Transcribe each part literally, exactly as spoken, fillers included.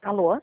Alô?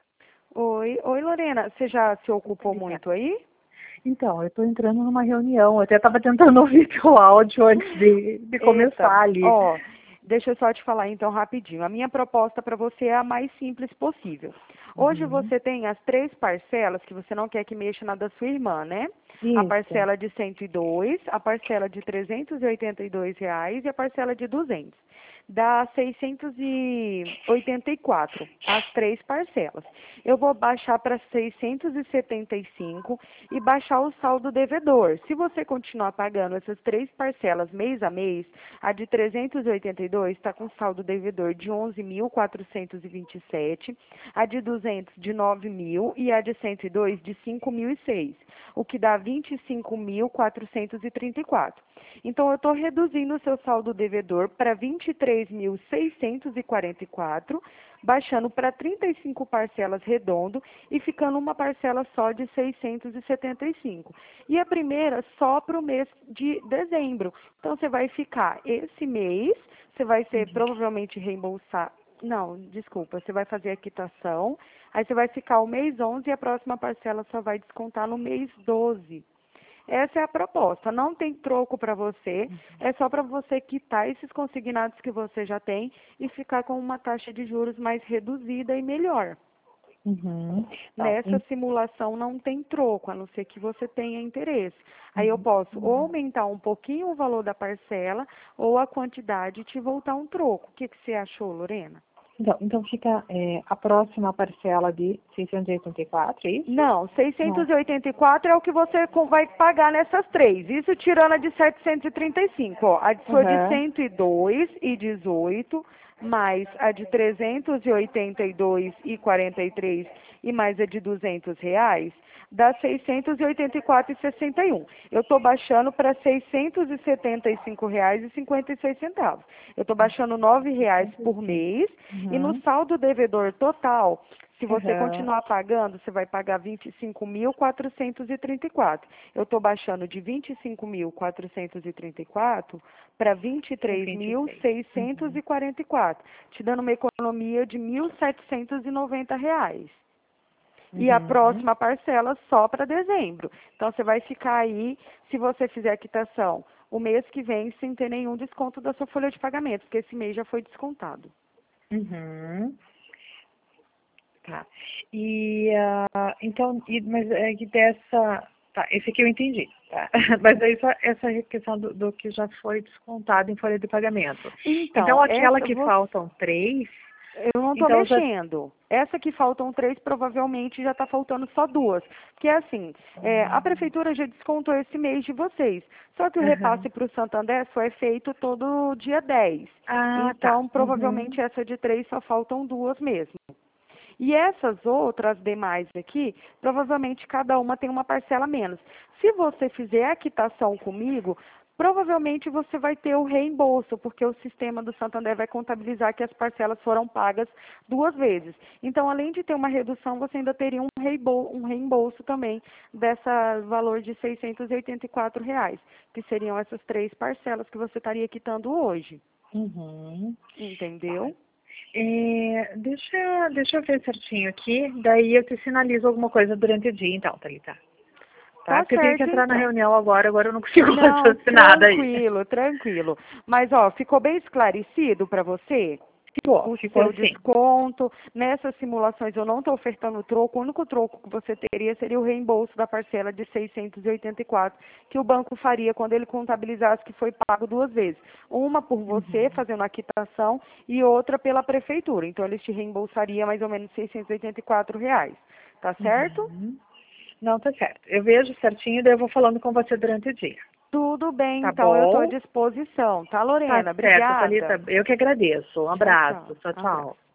Oi, oi Lorena, você já se ocupou Obrigada. muito aí? Então, eu estou entrando numa reunião. Eu até estava tentando ouvir teu áudio antes de, de Eita, começar ali. ó, deixa eu só te falar então rapidinho. A minha proposta para você é a mais simples possível. Hoje Uhum. você tem as três parcelas que você não quer que mexa na da sua irmã, né? A Isso. parcela de cento e dois, a parcela de trezentos e oitenta e dois reais e a parcela de duzentos. Dá seiscentos e oitenta e quatro, as três parcelas. Eu vou baixar para seiscentos e setenta e cinco e baixar o saldo devedor. Se você continuar pagando essas três parcelas mês a mês, a de trezentos e oitenta e dois está com saldo devedor de onze mil quatrocentos e vinte e sete, a de duzentos de nove mil e a de cento e dois de cinco mil e seis, o que dá vinte e cinco mil quatrocentos e trinta e quatro. Então eu estou reduzindo o seu saldo devedor para vinte e três mil seiscentos e quarenta e quatro, baixando para trinta e cinco parcelas redondo e ficando uma parcela só de seiscentos e setenta e cinco. E a primeira só para o mês de dezembro. Então você vai ficar esse mês, você vai ser Uhum. provavelmente reembolsar. Não, desculpa, você vai fazer a quitação, aí você vai ficar o mês onze e a próxima parcela só vai descontar no mês doze. Essa é a proposta. Não tem troco para você, é só para você quitar esses consignados que você já tem e ficar com uma taxa de juros mais reduzida e melhor. Uhum. Então, Nessa em- simulação não tem troco, a não ser que você tenha interesse. Aí eu uhum. posso ou aumentar um pouquinho o valor da parcela ou a quantidade e te voltar um troco. O que, que você achou, Lorena? Então, então fica é, a próxima parcela de seiscentos e oitenta e quatro, é isso? Não, Não. seiscentos e oitenta e quatro é o que você co- vai pagar nessas três. Isso tirando a de setecentos e trinta e cinco. Ó. A de sua de Aham. cento e dois e dezoito, mais a de trezentos e oitenta e dois e quarenta e três e mais a de duzentos reais, dá seiscentos e oitenta e quatro e sessenta e um. Eu estou baixando para seiscentos e setenta e cinco reais e cinquenta e seis centavos. Eu estou baixando nove reais sessenta e por cinco. mês e no Uhum. saldo devedor total, se você Aham. continuar pagando, você vai pagar vinte e cinco mil quatrocentos e trinta e quatro. Eu estou baixando de vinte e cinco mil quatrocentos e trinta e quatro para vinte e Para três vinte e mil seis. seiscentos Uhum. e quarenta e quatro, te dando uma economia de mil setecentos e noventa reais. E a Uhum. próxima parcela só para dezembro. Então você vai ficar aí, se você fizer a quitação, o mês que vem sem ter nenhum desconto da sua folha de pagamento, porque esse mês já foi descontado. Uhum. Tá. E, ah, então, e, mas é que dessa... Tá, esse aqui eu entendi, tá? Mas aí só essa questão do, do que já foi descontado em folha de pagamento. Então, Então, aquela essa que você faltam três, eu não estou então já... mexendo. Essa que faltam três, provavelmente já está faltando só duas. Porque assim, é, a prefeitura já descontou esse mês de vocês. Só que o repasse Aham. para o Santander só é feito todo dia dez. Ah, tá. Então, Uhum. provavelmente essa de três só faltam duas mesmo. E essas outras demais aqui, provavelmente cada uma tem uma parcela a menos. Se você fizer a quitação comigo, provavelmente você vai ter o reembolso, porque o sistema do Santander vai contabilizar que as parcelas foram pagas duas vezes. Então, além de ter uma redução, você ainda teria um reembolso, um reembolso também desse valor de seiscentos e oitenta e quatro reais, que seriam essas três parcelas que você estaria quitando hoje. Uhum. Tá. Entendeu? É, deixa, deixa eu ver certinho aqui, daí eu te sinalizo alguma coisa durante o dia, então, Thalita. Tá? Tá Porque eu tenho que certo, entrar na então. reunião agora, agora eu não consigo Não, raciocinar nada aí. tranquilo, tranquilo. Mas, ó, ficou bem esclarecido para você Ficou, o ficou seu assim. desconto? Nessas simulações eu não estou ofertando troco, o único troco que você teria seria o reembolso da parcela de seiscentos e oitenta e quatro, que o banco faria quando ele contabilizasse que foi pago duas vezes. Uma por você, Uhum. fazendo a quitação, e outra pela prefeitura. Então, eles te reembolsariam mais ou menos seiscentos e oitenta e quatro reais. Tá certo? Uhum. Não, tá certo. Eu vejo certinho, daí eu vou falando com você durante o dia. Tudo bem, Tá então eu estou à bom? disposição, tá, Tá Lorena? certo, Thalita. Obrigada. Eu que agradeço. Um Tchau, abraço. tchau. Tchau, Abraço. tchau.